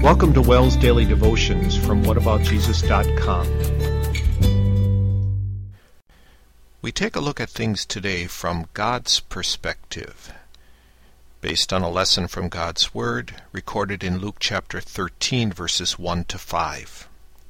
Welcome to WELS Daily Devotions from whataboutjesus.com. We take a look at things today from God's perspective, based on a lesson from God's Word recorded in Luke chapter 13, verses 1 to 5.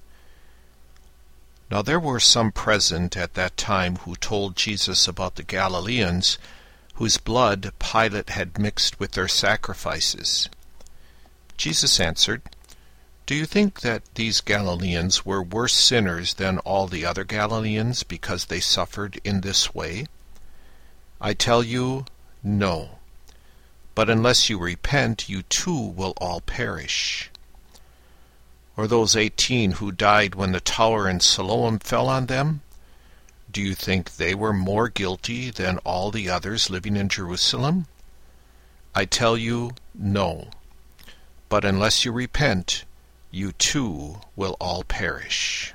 Now there were some present at that time who told Jesus about the Galileans, whose blood Pilate had mixed with their sacrifices. Jesus answered, "Do you think that these Galileans were worse sinners than all the other Galileans because they suffered in this way? I tell you, no. But unless you repent, you too will all perish. Or those 18 who died when the tower in Siloam fell on them? Do you think they were more guilty than all the others living in Jerusalem? I tell you, no. But unless you repent, you too will all perish."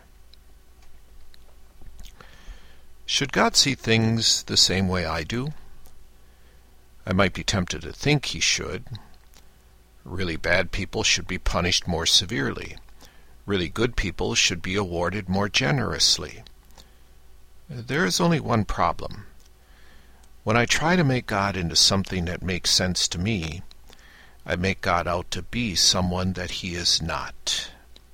Should God see things the same way I do? I might be tempted to think He should. Really bad people should be punished more severely. Really good people should be awarded more generously. There is only one problem. When I try to make God into something that makes sense to me, I make God out to be someone that He is not.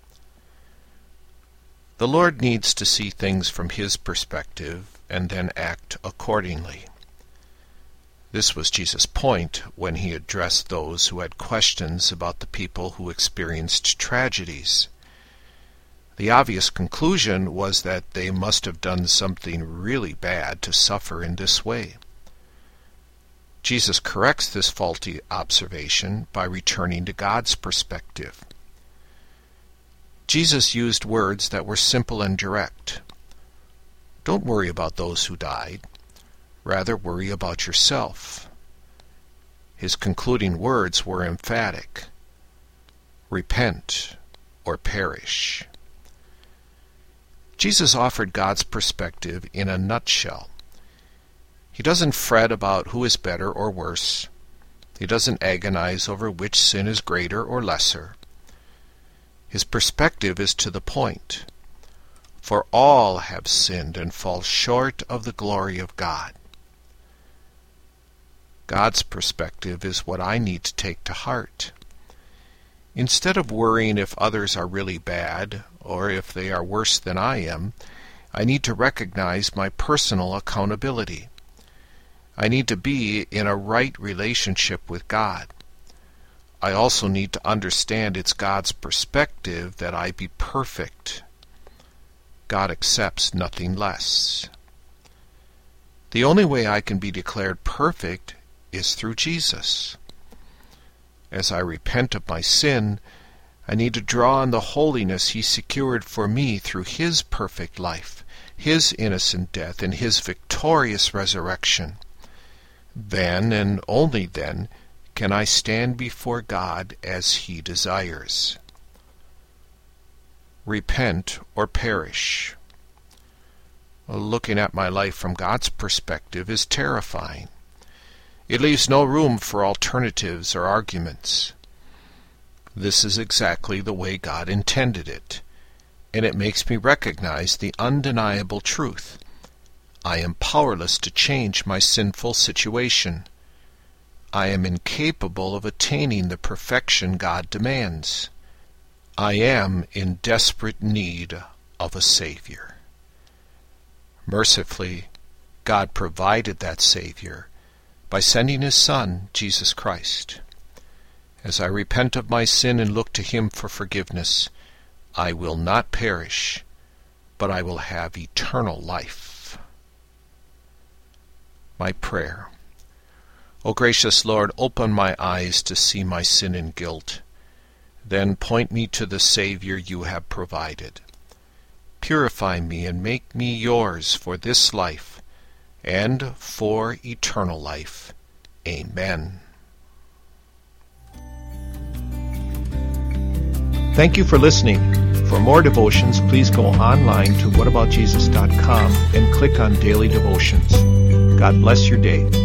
The Lord needs to see things from His perspective and then act accordingly. This was Jesus' point when He addressed those who had questions about the people who experienced tragedies. The obvious conclusion was that they must have done something really bad to suffer in this way. Jesus corrects this faulty observation by returning to God's perspective. Jesus used words that were simple and direct. Don't worry about those who died. Rather, worry about yourself. His concluding words were emphatic. Repent or perish. Jesus offered God's perspective in a nutshell. He doesn't fret about who is better or worse. He doesn't agonize over which sin is greater or lesser. His perspective is to the point. For all have sinned and fall short of the glory of God. God's perspective is what I need to take to heart. Instead of worrying if others are really bad or if they are worse than I am, I need to recognize my personal accountability. I need to be in a right relationship with God. I also need to understand it's God's perspective that I be perfect. God accepts nothing less. The only way I can be declared perfect is through Jesus. As I repent of my sin, I need to draw on the holiness He secured for me through His perfect life, His innocent death, and His victorious resurrection. Then, and only then, can I stand before God as He desires. Repent or perish. Looking at my life from God's perspective is terrifying. It leaves no room for alternatives or arguments. This is exactly the way God intended it, and it makes me recognize the undeniable truth. I am powerless to change my sinful situation. I am incapable of attaining the perfection God demands. I am in desperate need of a Savior. Mercifully, God provided that Savior by sending His Son, Jesus Christ. As I repent of my sin and look to Him for forgiveness, I will not perish, but I will have eternal life. My prayer. O gracious Lord, open my eyes to see my sin and guilt. Then point me to the Savior You have provided. Purify me and make me Yours for this life and for eternal life. Amen. Thank you for listening. For more devotions, please go online to whataboutjesus.com and click on Daily Devotions. God bless your day.